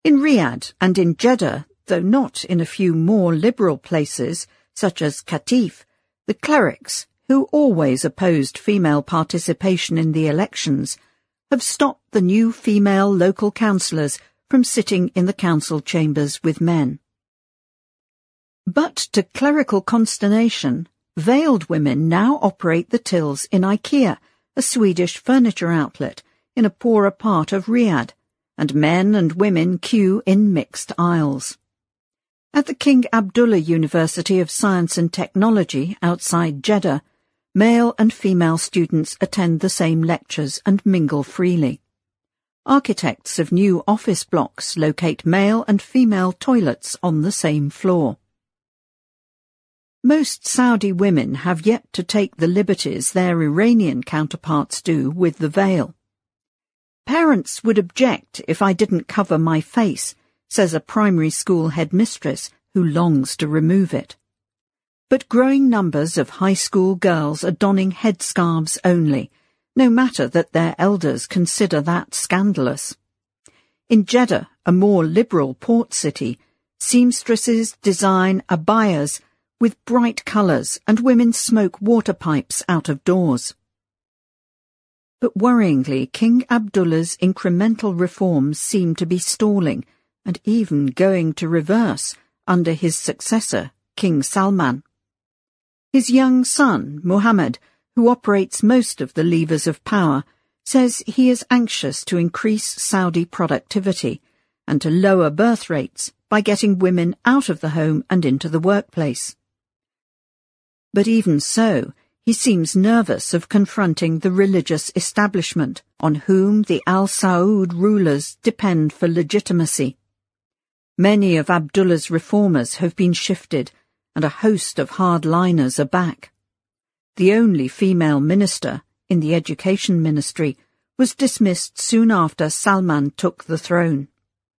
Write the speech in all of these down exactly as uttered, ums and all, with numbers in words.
In Riyadh and in Jeddah, though not in a few more liberal places, such as Qatif, the clerics, who always opposed female participation in the elections, have stopped the new female local councillors from sitting in the council chambers with men. But to clerical consternation, veiled women now operate the tills in IKEA, a Swedish furniture outlet, in a poorer part of Riyadh, and men and women queue in mixed aisles. At the King Abdullah University of Science and Technology outside Jeddah, male and female students attend the same lectures and mingle freely. Architects of new office blocks locate male and female toilets on the same floor. Most Saudi women have yet to take the liberties their Iranian counterparts do with the veil. Parents would object if I didn't cover my face, says a primary school headmistress who longs to remove it. But growing numbers of high school girls are donning headscarves only, no matter that their elders consider that scandalous. In Jeddah, a more liberal port city, seamstresses design abayas with bright colours and women smoke water pipes out of doors. But worryingly, King Abdullah's incremental reforms seem to be stalling and even going to reverse under his successor, King Salman. His young son, Muhammad, who operates most of the levers of power, says he is anxious to increase Saudi productivity and to lower birth rates by getting women out of the home and into the workplace. But even so, he seems nervous of confronting the religious establishment, on whom the Al Saud rulers depend for legitimacy. Many of Abdullah's reformers have been shifted, and a host of hardliners are back. The only female minister, in the education ministry, was dismissed soon after Salman took the throne.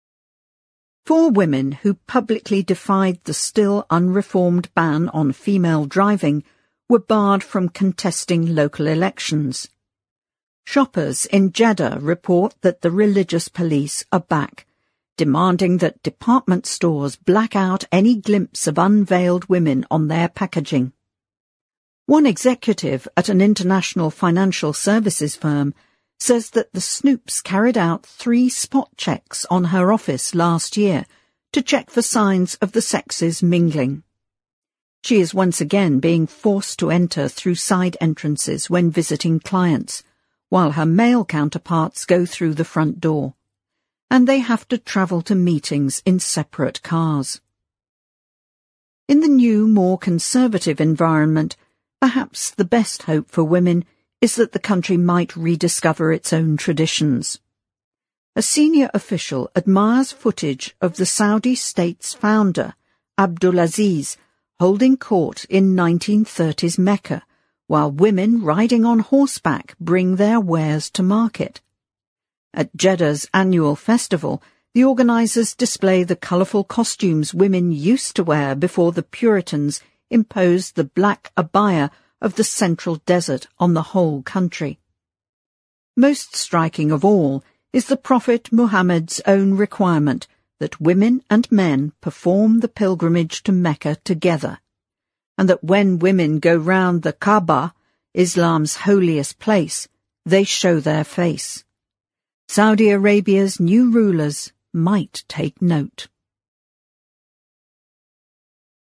Four women who publicly defied the still unreformed ban on female driving were barred from contesting local elections. Shoppers in Jeddah report that the religious police are back, demanding that department stores black out any glimpse of unveiled women on their packaging. One executive at an international financial services firm says that the Snoops carried out three spot checks on her office last year to check for signs of the sexes mingling. She is once again being forced to enter through side entrances when visiting clients, while her male counterparts go through the front door, and they have to travel to meetings in separate cars. In the new, more conservative environment, perhaps the best hope for women is that the country might rediscover its own traditions. A senior official admires footage of the Saudi state's founder, Abdulaziz, holding court in nineteen thirties Mecca, while women riding on horseback bring their wares to market. At Jeddah's annual festival, the organisers display the colourful costumes women used to wear before the Puritans imposed the black abaya of the central desert on the whole country. Most striking of all is the Prophet Muhammad's own requirement that women and men perform the pilgrimage to Mecca together, and that when women go round the Kaaba, Islam's holiest place, they show their face. Saudi Arabia's new rulers might take note.